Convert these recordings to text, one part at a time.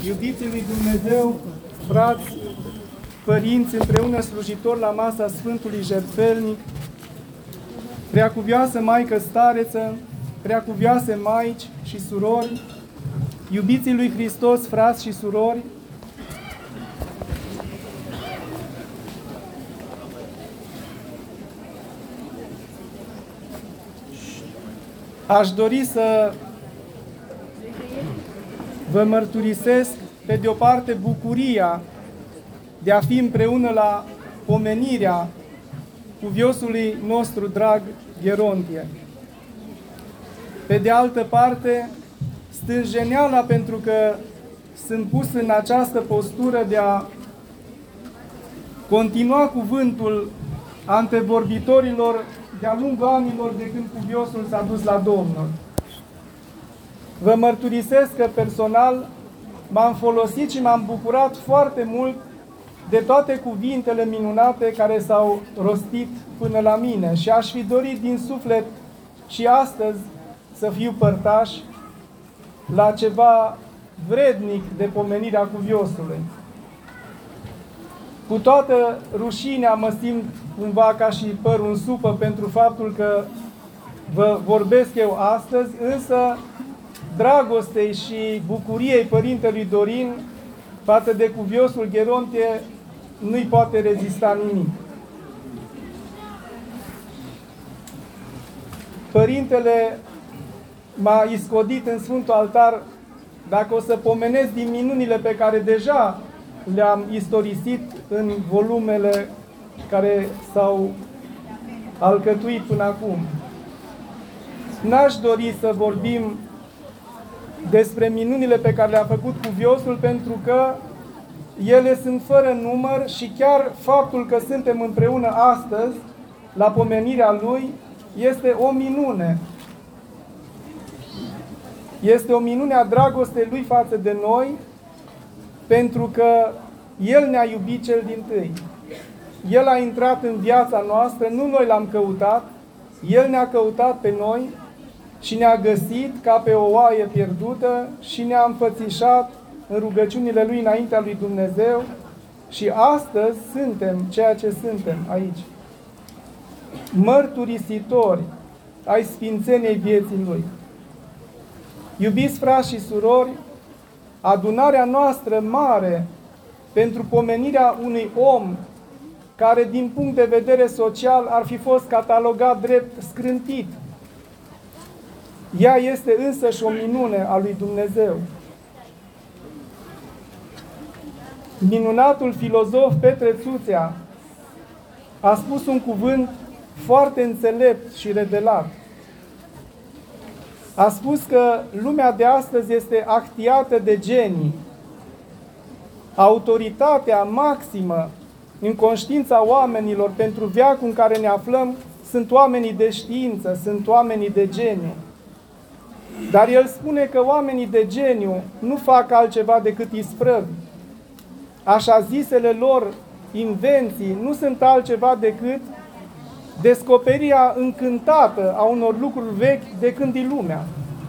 Iubiții lui Dumnezeu, frați, părinți, împreună slujitori la masa Sfântului Jertfelnic, preacuvioasă Maică Stareță, preacuvioase maici și surori, iubiții lui Hristos, frați și surori, aș dori să vă mărturisesc, pe de o parte, bucuria de a fi împreună la pomenirea cuviosului nostru drag Gerontie. Pe de altă parte, stânjeneala pentru că sunt pus în această postură de a continua cuvântul antevorbitorilor de-a lungul anilor de când cuviosul s-a dus la Domnul. Vă mărturisesc că personal m-am folosit și m-am bucurat foarte mult de toate cuvintele minunate care s-au rostit până la mine și aș fi dorit din suflet și astăzi să fiu părtaș la ceva vrednic de pomenirea cuviosului. Cu toată rușinea mă simt cumva ca și părul în supă pentru faptul că vă vorbesc eu astăzi, însă dragostei și bucuriei Părintelui Dorin față de cuviosul Gerontie nu-i poate rezista nimic. Părintele m-a iscodit în Sfântul Altar dacă o să pomenesc din minunile pe care deja le-am istorisit în volumele care s-au alcătuit până acum. N-aș dori să vorbim despre minunile pe care le-a făcut cuviosul, pentru că ele sunt fără număr și chiar faptul că suntem împreună astăzi la pomenirea lui este o minune. Este o minune a dragostei lui față de noi, pentru că el ne-a iubit cel dintâi. El a intrat în viața noastră, nu noi l-am căutat, el ne-a căutat pe noi și ne-a găsit ca pe o oaie pierdută și ne-a înfățișat în rugăciunile lui înaintea lui Dumnezeu și astăzi suntem ceea ce suntem aici. Mărturisitori ai sfințeniei vieții lui. Iubiți frați și surori, adunarea noastră mare pentru pomenirea unui om care din punct de vedere social ar fi fost catalogat drept scrântit. Ea este însăși o minune a lui Dumnezeu. Minunatul filozof Petre Țuțea a spus un cuvânt foarte înțelept și revelat. A spus că lumea de astăzi este actiată de genii. Autoritatea maximă în conștiința oamenilor pentru veacul în care ne aflăm sunt oamenii de știință, sunt oamenii de geniu. Dar el spune că oamenii de geniu nu fac altceva decât isprăvi. Așa zisele lor invenții nu sunt altceva decât descoperirea încântată a unor lucruri vechi de când e lumea.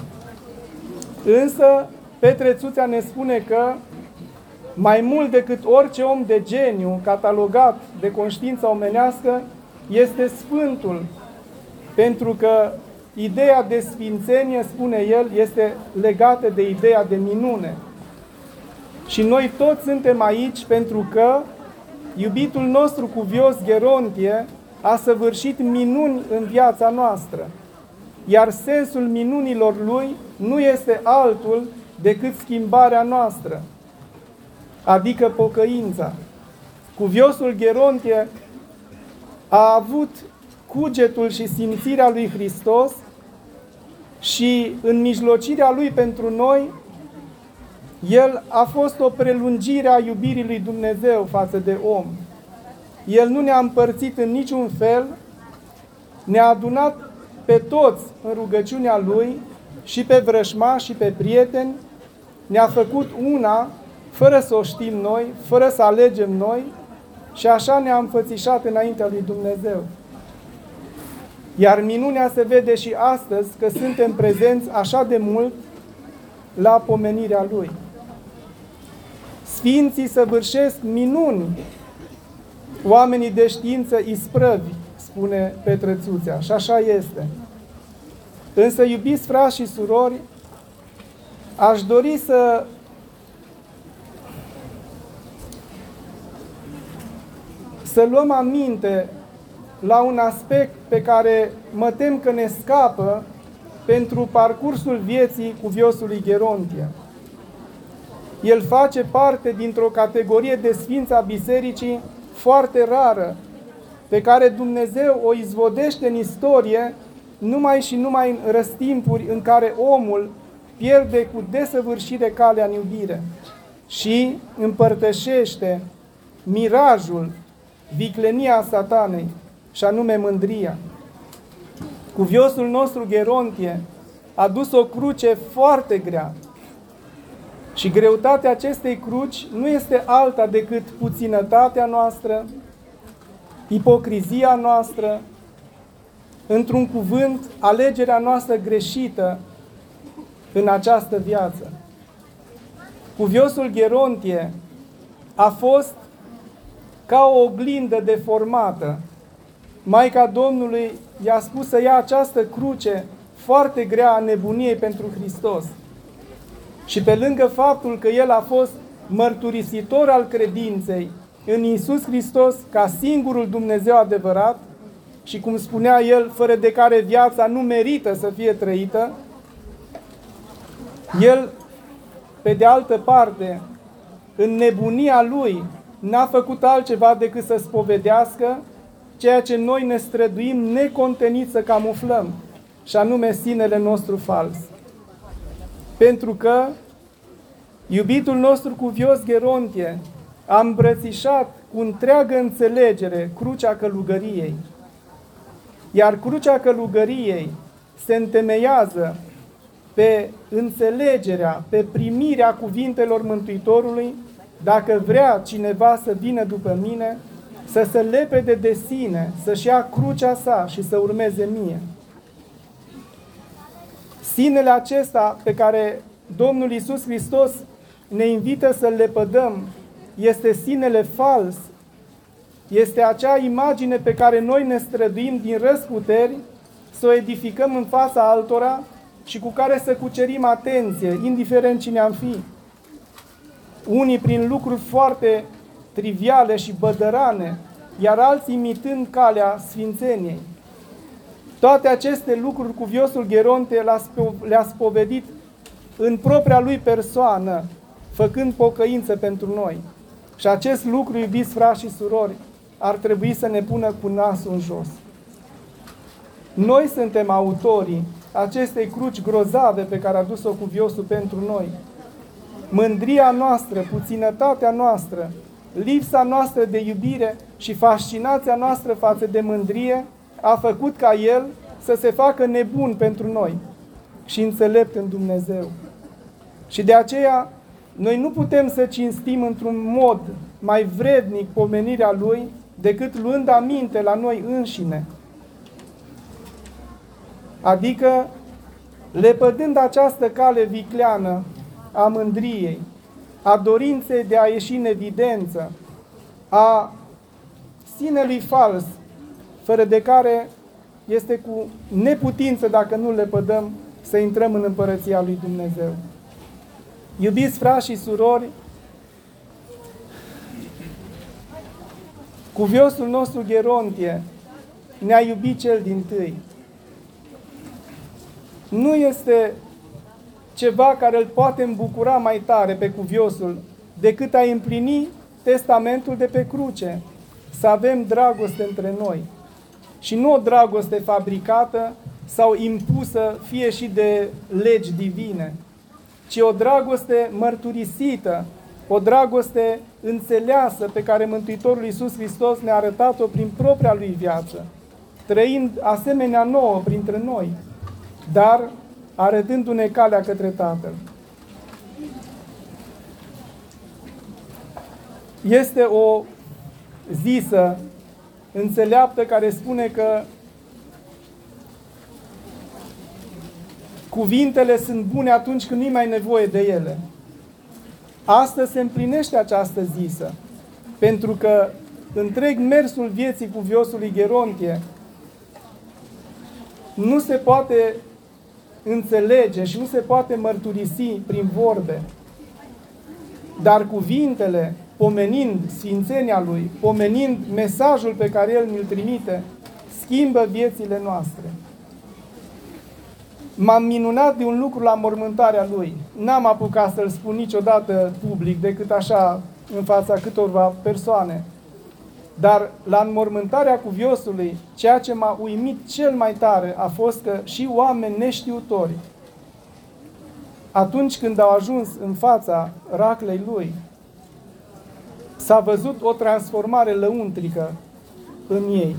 Însă, Petre Țuțea ne spune că mai mult decât orice om de geniu catalogat de conștiința omenească este Sfântul, pentru că ideea de sfințenie, spune el, este legată de ideea de minune. Și noi toți suntem aici pentru că iubitul nostru cuvios Gerontie a săvârșit minuni în viața noastră. Iar sensul minunilor lui nu este altul decât schimbarea noastră, adică pocăința. Cuviosul Gerontie a avut cugetul și simțirea lui Hristos și în mijlocirea lui pentru noi, el a fost o prelungire a iubirii lui Dumnezeu față de om. El nu ne-a împărțit în niciun fel, ne-a adunat pe toți în rugăciunea lui, și pe vrăjmași și pe prieteni, ne-a făcut una, fără să o știm noi, fără să alegem noi, și așa ne-a înfățișat înaintea lui Dumnezeu. Iar minunea se vede și astăzi că suntem prezenți așa de mult la pomenirea Lui. Sfinții săvârșesc minuni, oamenii de știință isprăvi, spune Petrățuțea, și așa este. Însă, iubiți frați și surori, aș dori să luăm aminte la un aspect pe care mă tem că ne scapă pentru parcursul vieții cuviosului Gerontie. El face parte dintr-o categorie de sfinți a bisericii foarte rară, pe care Dumnezeu o izvodește în istorie numai și numai în răstimpuri în care omul pierde cu desăvârșire calea în iubire și împărtășește mirajul, viclenia satanei, și anume mândria. Cuviosul nostru Gerontie a dus o cruce foarte grea și greutatea acestei cruci nu este alta decât puținătatea noastră, ipocrizia noastră, într-un cuvânt, alegerea noastră greșită în această viață. Cuviosul Gerontie a fost ca o oglindă deformată. Maica Domnului i-a spus să ia această cruce foarte grea a nebuniei pentru Hristos. Și pe lângă faptul că el a fost mărturisitor al credinței în Iisus Hristos ca singurul Dumnezeu adevărat și, cum spunea el, fără de care viața nu merită să fie trăită, el, pe de altă parte, în nebunia lui, n-a făcut altceva decât să spovedească ceea ce noi ne străduim necontenit să camuflăm, și anume sinele nostru fals. Pentru că iubitul nostru cuvios Gerontie a îmbrățișat cu întreagă înțelegere crucea călugăriei. Iar crucea călugăriei se întemeiază pe înțelegerea, pe primirea cuvintelor Mântuitorului: dacă vrea cineva să vină după mine, să se lepede de sine, să-și ia crucea sa și să urmeze mie. Sinele acesta pe care Domnul Iisus Hristos ne invită să-l lepădăm este sinele fals, este acea imagine pe care noi ne străduim din răzputeri să o edificăm în fața altora și cu care să cucerim atenție, indiferent cine am fi. Unii prin lucruri foarte triviale și bădărane, iar alții imitând calea sfințeniei. Toate aceste lucruri cuviosul Gerontie le-a spovedit în propria lui persoană, făcând pocăință pentru noi. Și acest lucru, iubiți frați și surori, ar trebui să ne pună cu nasul în jos. Noi suntem autorii acestei cruci grozave pe care a dus-o cuviosul pentru noi. Mândria noastră, puținătatea noastră, lipsa noastră de iubire și fascinația noastră față de mândrie a făcut ca el să se facă nebun pentru noi și înțelept în Dumnezeu. Și de aceea noi nu putem să cinstim într-un mod mai vrednic pomenirea lui decât luând aminte la noi înșine. Adică lepădând această cale vicleană a mândriei, a dorinței de a ieși în evidență, a sinelui fals, fără de care este cu neputință, dacă nu lepădăm, să intrăm în împărăția lui Dumnezeu. Iubiți frați și surori, cuviosul nostru Gerontie ne-a iubit cel dintâi. Nu este ceva care îl poate îmbucura mai tare pe cuviosul decât a împlini testamentul de pe cruce, să avem dragoste între noi. Și nu o dragoste fabricată sau impusă fie și de legi divine, ci o dragoste mărturisită, o dragoste înțeleasă pe care Mântuitorul Iisus Hristos ne-a arătat-o prin propria lui viață, trăind asemenea nouă printre noi, dar arătându-ne calea către Tatăl. Este o zisă înțeleaptă care spune că cuvintele sunt bune atunci când nu-i mai nevoie de ele. Astăzi se împlinește această zisă, pentru că întreg mersul vieții cuviosului Gerontie nu se poate înțelege și nu se poate mărturisi prin vorbe, dar cuvintele, pomenind sfințenia Lui, pomenind mesajul pe care El ni-l trimite, schimbă viețile noastre. M-am minunat de un lucru la mormântarea Lui. N-am apucat să-l spun niciodată public, decât așa în fața câtorva persoane. Dar la înmormântarea cuviosului, ceea ce m-a uimit cel mai tare a fost că și oameni neștiutori, atunci când au ajuns în fața raclei Lui, s-a văzut o transformare lăuntrică în ei.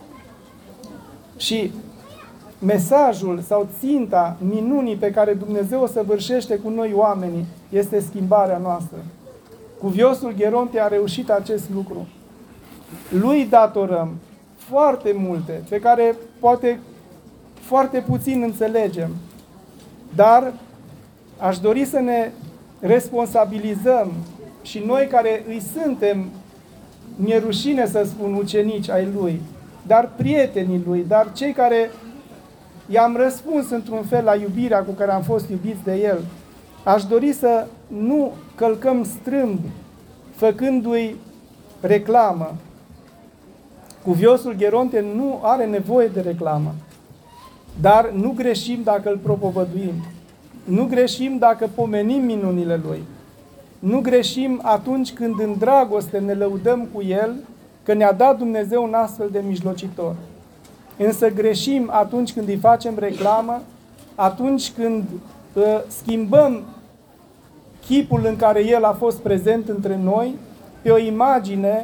Și mesajul sau ținta minunii pe care Dumnezeu o săvârșește cu noi oamenii este schimbarea noastră. Cuviosul Gerontie a reușit acest lucru. Lui datorăm foarte multe, pe care poate foarte puțin înțelegem. Dar aș dori să ne responsabilizăm și noi care îi suntem, mi-e rușine să spun ucenici ai Lui, dar prietenii Lui, dar cei care i-am răspuns într-un fel la iubirea cu care am fost iubiți de El, aș dori să nu călcăm strâmb făcându-i reclamă. Cuviosul Gerontie nu are nevoie de reclamă, dar nu greșim dacă îl propovăduim. Nu greșim dacă pomenim minunile Lui. Nu greșim atunci când în dragoste ne lăudăm cu El că ne-a dat Dumnezeu un astfel de mijlocitor. Însă greșim atunci când îi facem reclamă, atunci când schimbăm chipul în care El a fost prezent între noi pe o imagine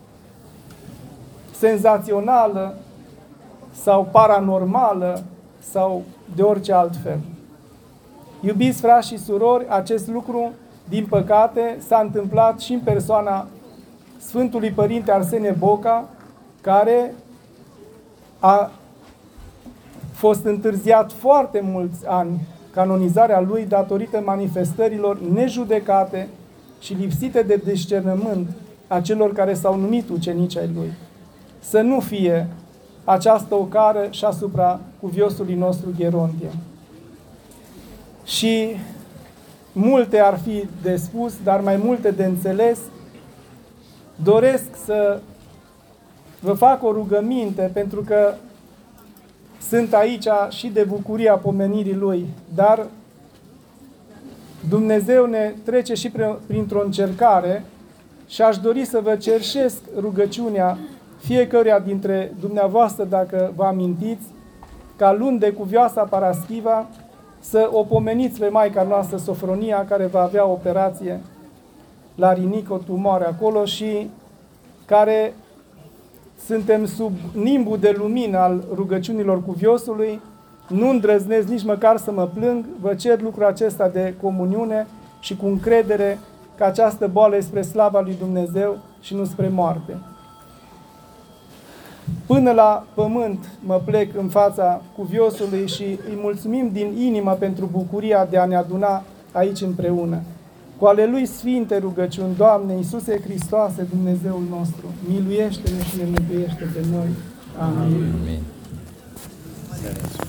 senzațională sau paranormală sau de orice alt fel. Iubiți frați și surori, acest lucru, din păcate, s-a întâmplat și în persoana Sfântului Părinte Arsenie Boca, care a fost întârziat foarte mulți ani canonizarea lui datorită manifestărilor nejudecate și lipsite de discernământ a celor care s-au numit ucenici ai lui. Să nu fie această ocară și asupra cuviosului nostru Gerontie. Și multe ar fi de spus, dar mai multe de înțeles. Doresc să vă fac o rugăminte, pentru că sunt aici și de bucuria pomenirii Lui, dar Dumnezeu ne trece și printr-o încercare și aș dori să vă cerșesc rugăciunea fiecăruia dintre dumneavoastră, dacă vă amintiți, ca luni de Cuvioasa Paraschiva să o pomeniți pe Maica noastră Sofronia, care va avea operație la rinic, o tumoare acolo, și care suntem sub nimbul de lumină al rugăciunilor Cuviosului. Nu îndrăznesc nici măcar să mă plâng, vă cer lucrul acesta de comuniune și cu încredere că această boală e spre slava lui Dumnezeu și nu spre moarte. Până la pământ mă plec în fața Cuviosului și îi mulțumim din inimă pentru bucuria de a ne aduna aici împreună. Cu ale Lui sfinte rugăciuni, Doamne Iisuse Hristoase, Dumnezeul nostru, miluiește-ne și ne mântuiește pe noi. Amin. Amin.